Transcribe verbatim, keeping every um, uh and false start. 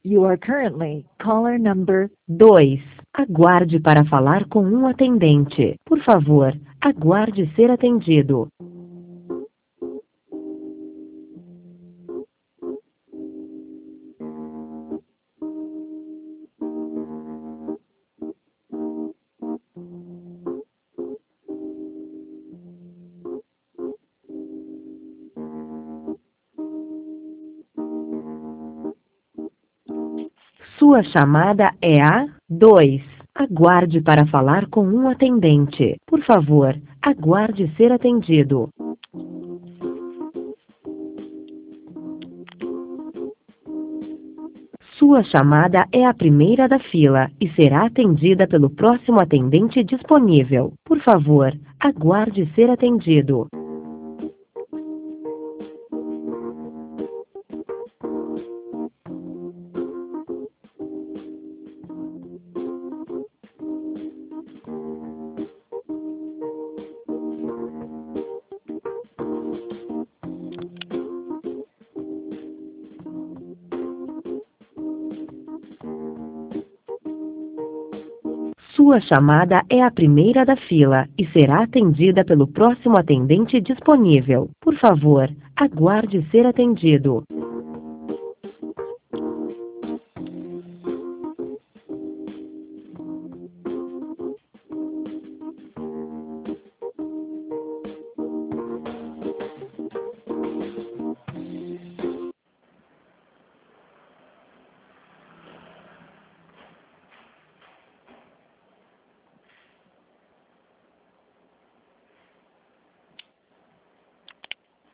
You are currently caller number dois. Aguarde para falar com um atendente. Por favor, aguarde ser atendido. Sua chamada é a dois. Aguarde para falar com um atendente. Por favor, aguarde ser atendido. Sua chamada é a primeira da fila e será atendida pelo próximo atendente disponível. Por favor, aguarde ser atendido. Sua chamada é a primeira da fila e será atendida pelo próximo atendente disponível. Por favor, aguarde ser atendido.